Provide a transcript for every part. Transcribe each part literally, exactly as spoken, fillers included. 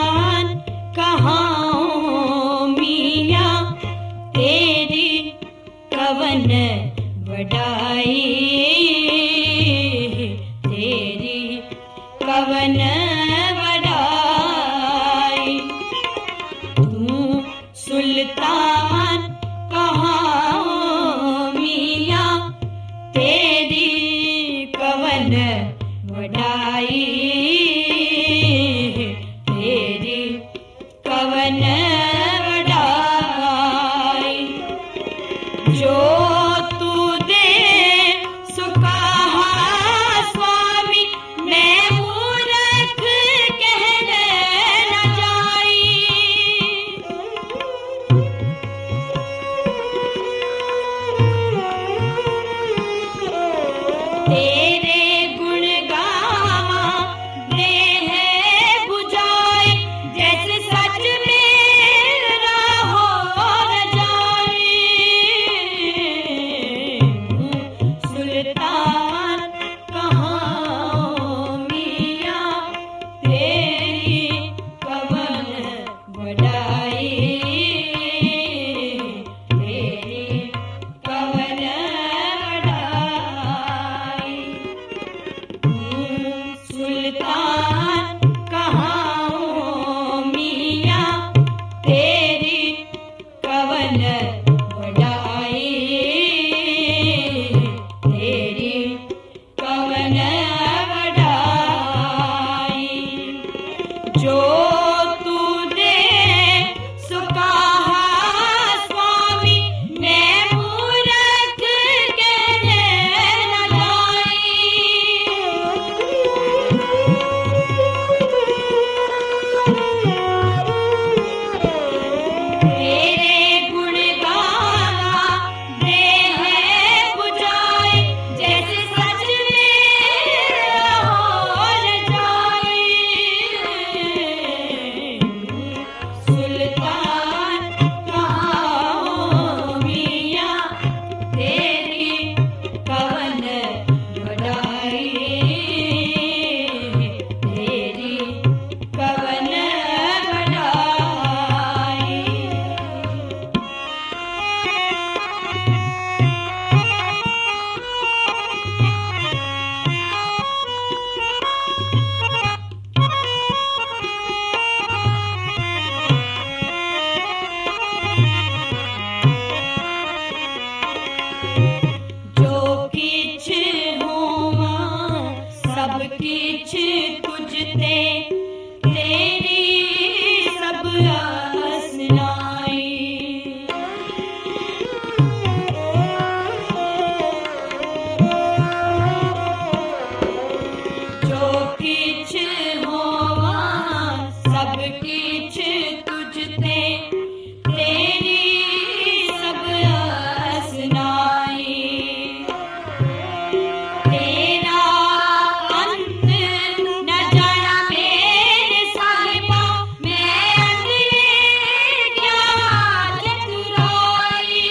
सुल्तान कहाँ मियाँ तेरी कवन वडाई, तेरी कवन वडाई। तू सुल्तान कहाँ मियाँ तेरी कवन वडाई, तेरी कवन वडाई। जो तू दे सो कहा स्वामी मैं मूर्ख कहने न जाई। तेरे गुण गावा देह बुझाए जैसे सच मेरा हो न जाए। सुल्तान कहाँ मियाँ तेरी कवन वडाई, तेरी कवन वडाई। सुल्तान कहाँ मियाँ तेरी कवन वडाई, तेरी कवन वडाई। जो तू दे सो कहा स्वामी मैं मूर्ख कहने न जाई। तेरे गुण गावा देह बुझाए जैसे सच मेरा हो न जाए। सुल्तान कहाँ मियाँ तेरी कवन वडाई, तेरी कवन वडाई। जो किछ होवा सब किछ तुझते तेरी सब असनाई। जो किछ होवा सब किछ तुझते तेरी सब असनाई। तेरा अंत न जाना मेरे साहिबा मैं अंधे क्या चतुराई।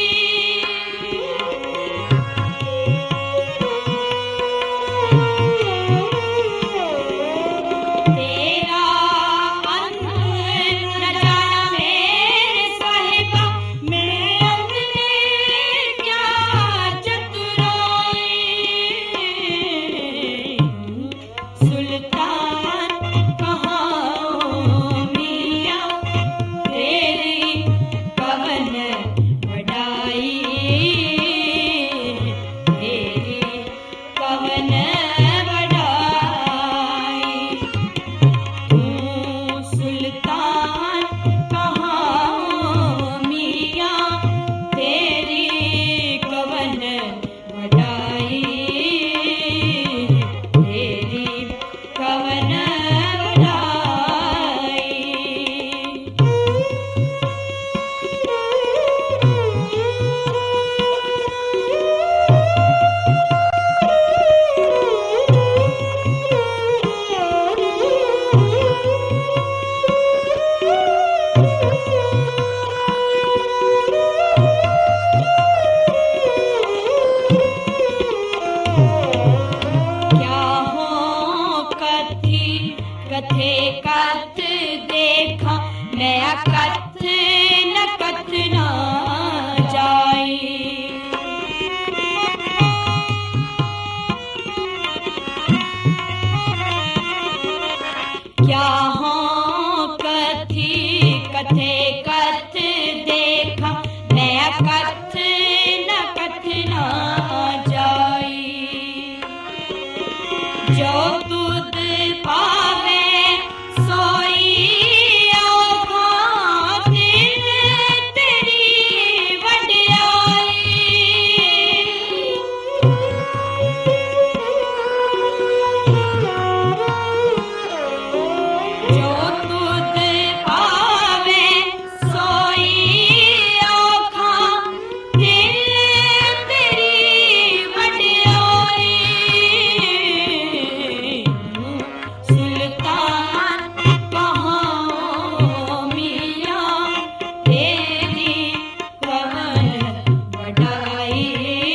तेरा अंत न मैं कथ न कथ न जाई। क्या हो कथी कथे कथ देखा, मैं कथ न कथ न जाई। जो तुद पावे सोई औखा, दिल तेरी वड्याई। जो तुद पावे सोई औखा, दिल तेरी वड्याई। सुल्तान कहाँ मियां तेरी कवन वड्याई,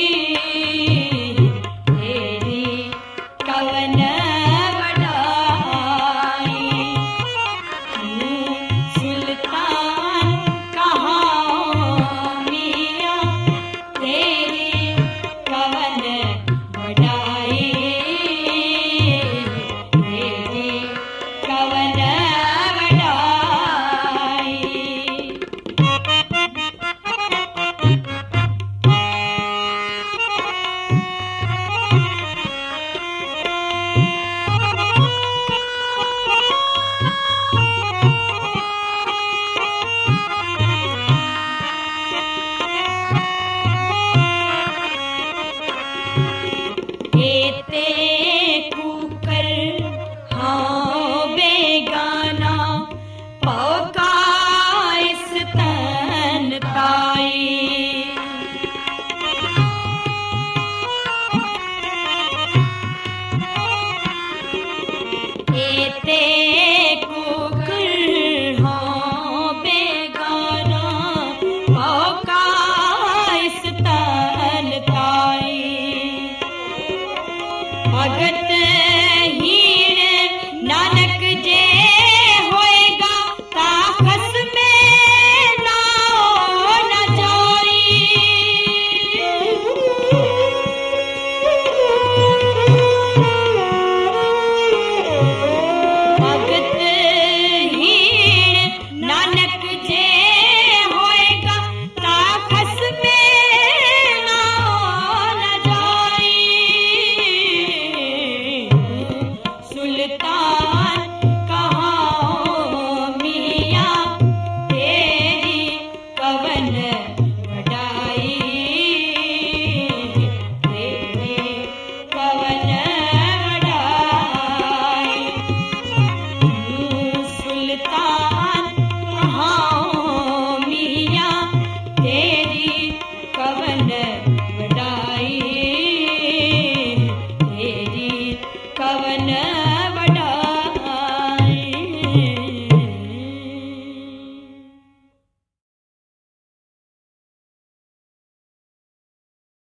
तेरी कवन वड्याई। सुल्तान कहाँ मियां तेरी कवन वड्याई, तेरी कवन वड्याई। एते कुकर हाँ बेगाना, पौकाइस तन ताई। एते कुकर हाँ बेगाना, पौकाइस तन ताई। भगत हीण नानक जे होएगा, ताखस में नाओ न जाई। भगत हीण नानक जे होएगा, ताखस में नाओ न जाई। सुल्तान कहाँ मियां तेरी कवन वड्याई, तेरी कवन वड्याई। सुल्तान कहाँ मियां तेरी कवन वड्याई, तेरी कवन